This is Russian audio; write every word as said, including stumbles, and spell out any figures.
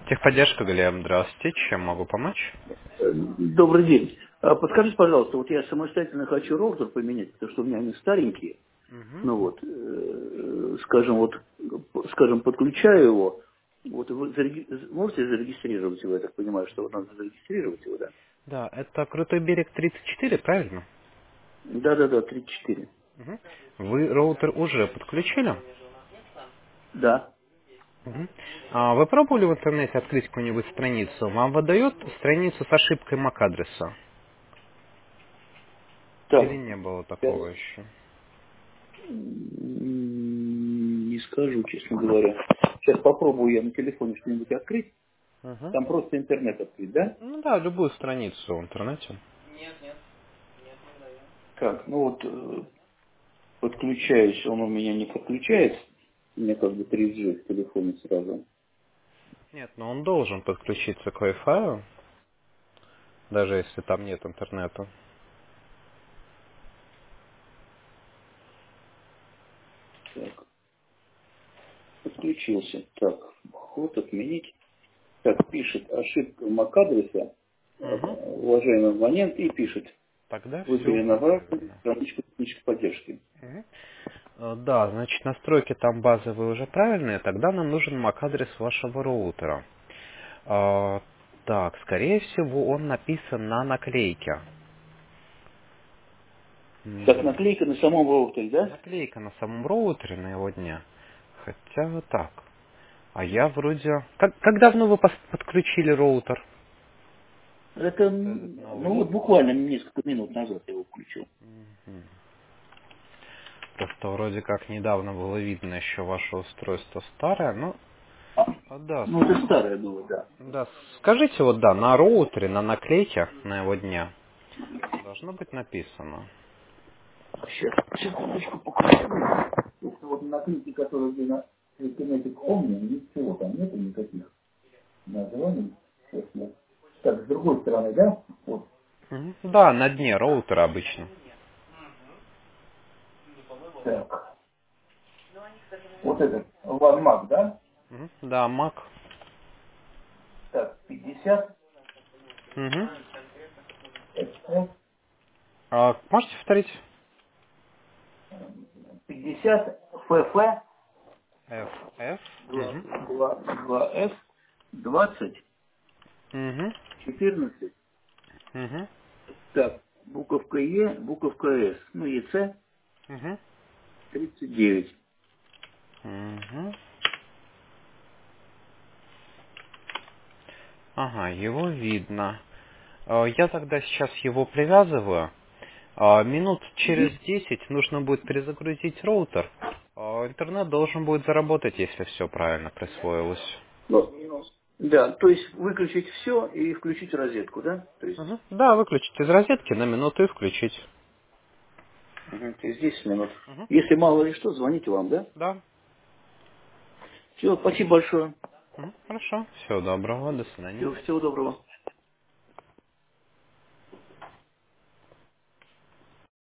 Техподдержка, Глеб, здравствуйте. Чем могу помочь? Э, Добрый день. А Подскажите, пожалуйста, вот я самостоятельно хочу роутер поменять, потому что у меня они старенькие. Мгм. Ну вот, э, скажем, вот, п- скажем, подключаю его. Вот вы зареги- можете зарегистрировать его? Я так понимаю, что вот надо зарегистрировать его, да? Да, это Крутой берег тридцать четыре, правильно? Да-да-да, тридцать четыре. Мгм. Вы роутер уже подключили? Да. Мгм. А вы пробовали в интернете открыть какую-нибудь страницу? Вам выдает страницу с ошибкой MAC-адреса? Или Так. не было Я, такого еще? м, не скажу, честно говоря. Сейчас попробую я на телефоне что-нибудь открыть. Мгм. Там просто интернет открыть, да? Ну да, любую страницу в интернете. Так, ну вот э, подключаюсь, он у меня не подключается. У меня как бы три джи в телефоне сразу. Нет, но он должен подключиться к Wi-Fi, даже если там нет интернета. Так, подключился. Так, вход отменить. Так, пишет ошибка MAC-адреса, э, Мгм. уважаемый абонент, и пишет, Тогда вы все перенаправлены правильно. в страничку технической поддержки. Мгм. Э, Да, значит, настройки там базовые уже правильные, тогда нам нужен MAC-адрес вашего роутера. А, Так, скорее всего, он написан на наклейке. Так, Мгм. наклейка на самом роутере, да? Наклейка на самом роутере, на его дне. Хотя вот так. А я вроде... Как, как давно вы пос- подключили роутер? Это, Этот м, новый. ну вот буквально несколько минут назад я его включил. Мгм. Просто вроде как недавно было видно еще ваше устройство старое, ну, А, а, да, ну это старое было, да. да, скажите вот, да, на роутере, на наклейке, на его дне, должно быть написано. Сейчас, секундочку покажу. Если вот на наклейке, которая где на Kinetic Omni, ничего там нету никаких названий. Сейчас я- Так, с другой стороны, да? Вот. Мгм. Да, на дне роутера обычно. Так. Вот этот OneMac, да? Мгм. Да, Mac. Так, пятьдесят Мгм. эф эф, А можете повторить? пятьдесят эф эф, F, F. Мгм. два эф, двадцать, Мгм. четырнадцать. Мгм. Так, буковка Е, буковка С. Ну, ЕЦ Мгм. тридцать девять. Мгм. Ага, его видно. А, Я тогда сейчас его привязываю. А, Минут через десять нужно будет перезагрузить роутер. А, Интернет должен будет заработать, если все правильно присвоилось. Ну, да, то есть выключить все и включить розетку, да? То есть, Мгм. Да, выключить из розетки на минуту и включить. мгм, то есть десять минут. Мгм. Если мало ли что, звоните вам, да? Да. Все, спасибо большое. Мгм. Хорошо. Всего доброго. До свидания. Всего, всего доброго.